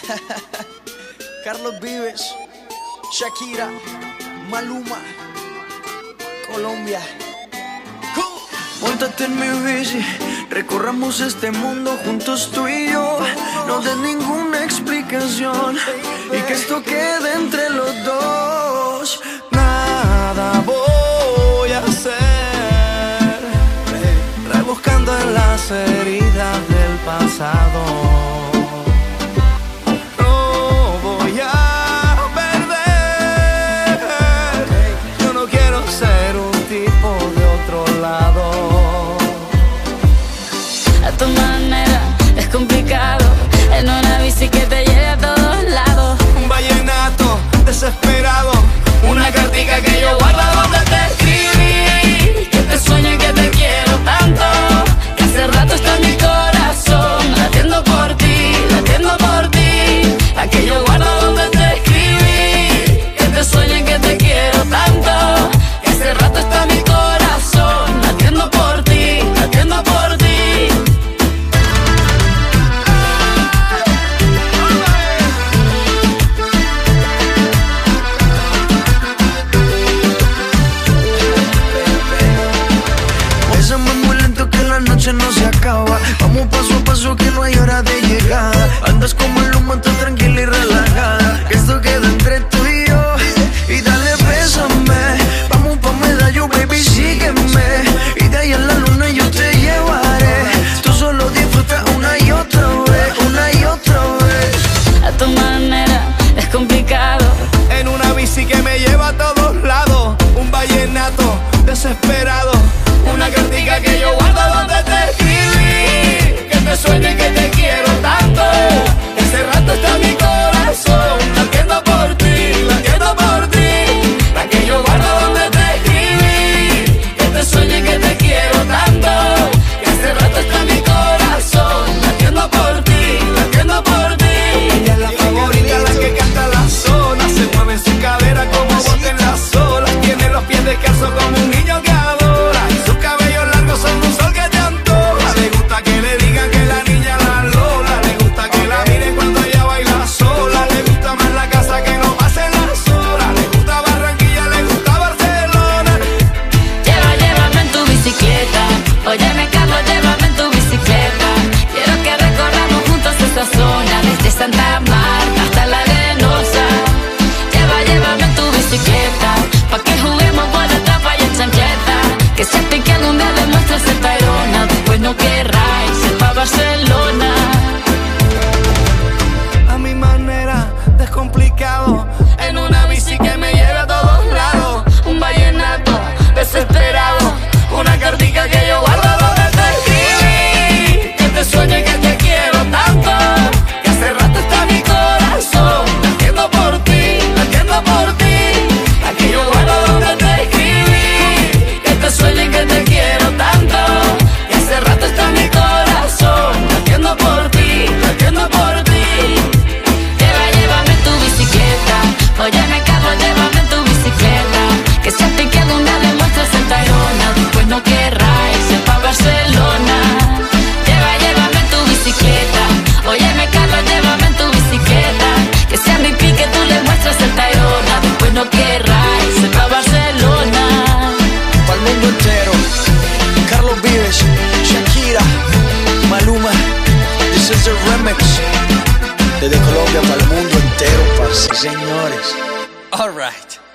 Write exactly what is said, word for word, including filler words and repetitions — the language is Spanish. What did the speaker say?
Carlos Vives, Shakira, Maluma, Colombia. Móntate en mi bici, recorramos este mundo juntos tú y yo. No des ninguna explicación y que esto quede entre los dos. Nada voy a hacer, rebuscando en las heridas del pasado. No voy a perder, yo no quiero ser un tipo de otro lado. A tu manera es complicado, en una bici que te lleve a todos lados. Un vallenato desesperado, una cartica que yo guardo donde te escribí. Que te sueño y que te quiero tanto, que hace rato está en mi corazón, latiendo por ti, latiendo por ti. La que yo guardo donde te escribí. Que te sueño y que te quiero tanto, que hace rato está en mi corazón, latiendo por ti, latiendo por ti. La noche no se acaba, vamos paso a paso que no hay hora de llegada. Andas como el humo, tú tranquila y relajada, que esto queda entre tú y yo. Y dale, bésame, vamos pa' medallo, baby, sígueme. Y de ahí a la luna yo te llevaré. Tú solo disfruta una y otra vez, una y otra vez. A tu manera es complicado, en una bici que me lleva a todos lados. Un vallenato desesperado, una cartica que yo guardo donde te escribí. Que te sueño y que te quiero tanto, ese rato está mi corazón, latiendo por ti, latiendo por ti. La que yo guardo donde te escribí. que te sueño y que te quiero tanto, que hace rato está mi corazón, latiendo por ti, latiendo por ti. Ella es la favorita, la que canta la zona, se mueve en su cadera como bote en las olas. Tiene los pies descalzos como un niño que adora, y sus cabellos largos son un sol que te antoja. Le gusta que le digan que la niña la Lola, le gusta que la miren cuando ella baila sola. Le gusta más la casa que no pasen las horas, le gusta Barranquilla, le gusta Barcelona. Lleva, llévame en tu bicicleta, óyeme Carlos, llévame en tu bicicleta. Quiero que recorramos juntos esta zona, desde Santa Marta hasta la Arenosa. Lleva, llévame en tu bicicleta, pa' que juguemos bola, tapa y en chancleta. Que siempre que algún día demuestres el Tayrona, después no querráis ir pa' Barcelona. A mi manera, descomplicado, en una bici que me lleve a todos lados. Un vallenato desesperado, una cartica que yo guardo donde te escribí. Que te sueño y que te quiero tanto, que hace rato está mi corazón, latiendo por ti, latiendo por ti. La que yo guardo donde te escribí. Que te sueño y que te quiero tanto, que hace rato está mi corazón, latiendo por ti, latiendo por ti. Lleva, llévame en tu bicicleta, óyeme Carlos, llévame en tu bicicleta. Que siempre que algún día demuestres el Tayrona, después no querráis ir pa' Barcelona. Lleva, llévame en tu bicicleta, óyeme Carlos, llévame en tu bicicleta. Que sea mi pique, tú le muestras el Tayrona, después no querráis ir pa' Barcelona. Para el mundo entero, Carlos Vives, Shakira, Maluma, this is the remix. Desde Colombia para el mundo entero, parce, señores. All right.